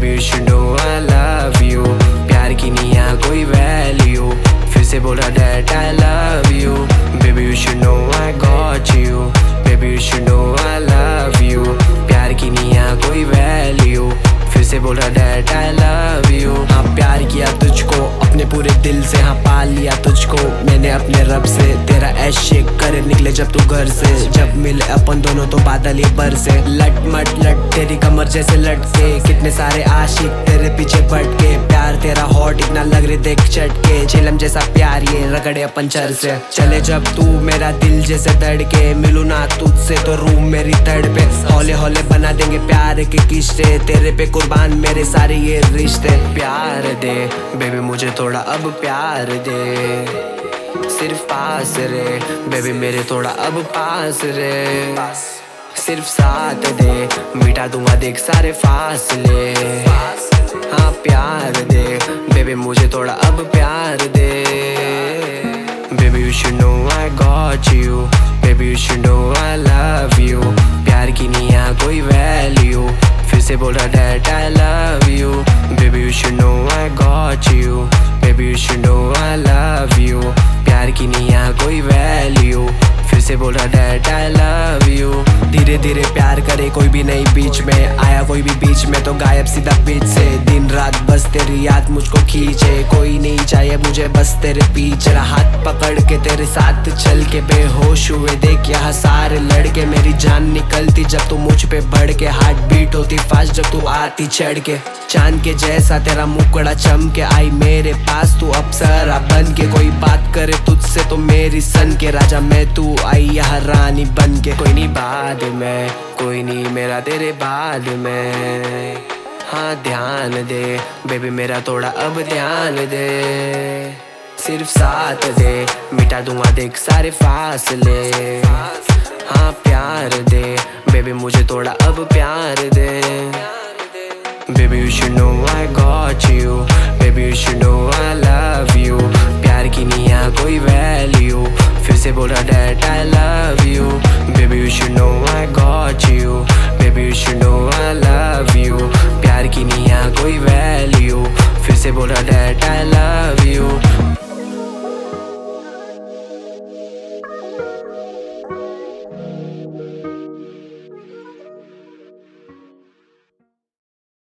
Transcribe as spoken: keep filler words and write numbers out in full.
Baby you should know I love you. प्यार की नहीं यहाँ कोई वैल्यू, फिर से बोला that I love you. Baby you should know I got you, baby you should know I love you. प्यार की नहीं यहाँ कोई वैल्यू, फिर से बोला डैट आई लव यू। हाँ प्यार किया तुझको अपने पूरे दिल से, हाँ पाल लिया तुझको मैंने अपने रब से। तेरा ऐश शेक करे निकले जब तू घर से, जब मिले अपन दोनों तो बादल ये बरसे। लट मट लट तेरी कमर जैसे लटके, कितने सारे आशिक तेरे पीछे बढ़ के। प्यार तेरा हॉट इतना लग रहे देख चटके, चिलम जैसा प्यार ये रगड़े अपन चर से। चले जब तू मेरा दिल जैसे धड़के, मिलू ना तुझसे तो रूम मेरी तड़ पे। हौले हौले बना देंगे प्यार के किस्से, तेरे पे कुर्बान मेरे सारे ये रिश्ते। प्यार दे बेबी मुझे थोड़ा अब प्यार दे, सिर्फ पास रे बेबी मेरे थोड़ा अब पास रे। सिर्फ साथ दे मिटा दूंगा देख सारे फासले। हाँ प्यार दे बेबी मुझे थोड़ा अब प्यार दे। Baby you should know I got you, baby you should know I love you. प्यार की नहीं यहाँ कोई वैल्यू, फिर से बोल रहा that I love you. Baby you should know I got you, baby you should know I love you. प्यार की नहीं यहाँ कोई वैल्यू, फिर से बोल रहा डैट आई लव यू। धीरे धीरे प्यार करे कोई भी नहीं बीच में, आया कोई भी बीच में तो गायब सीधा बीच से। दिन रात बस तेरी याद मुझको खींचे, कोई नहीं चाहिए मुझे बस तेरे पीछे। हाथ पकड़ के तेरे साथ चल के बेहोश हुए देख यहाँ सारे लड़के। मेरी जान निकलती जब तू मुझ पे बढ़ के, हार्ट बीट होती फास्ट जब तू आती चढ़ के। चांद के जैसा तेरा मुकड़ा चमके, आई मेरे पास तू अप्सरा बन के। कोई बात करे तुझसे तो मेरी सन के राजा मैं, तू आई यहाँ रानी बन के। कोई नहीं बाद में, कोई नहीं मेरा तेरे बाद में। हाँ ध्यान दे बेबी मेरा थोड़ा अब ध्यान दे। सिर्फ साथ दे मिटा दूंगा देख सारे फासले। हाँ प्यार दे बेबी मुझे थोड़ा अब प्यार दे। Baby you should know I got you, baby you should know I love you. प्यार की नहीं यहाँ कोई वैल्यू, फिर से बोला that I love you. Baby you should know I got you, baby you should know I love you. प्यार की नहीं यहाँ कोई वैल्यू, फिर से बोला डैट आई लव यू।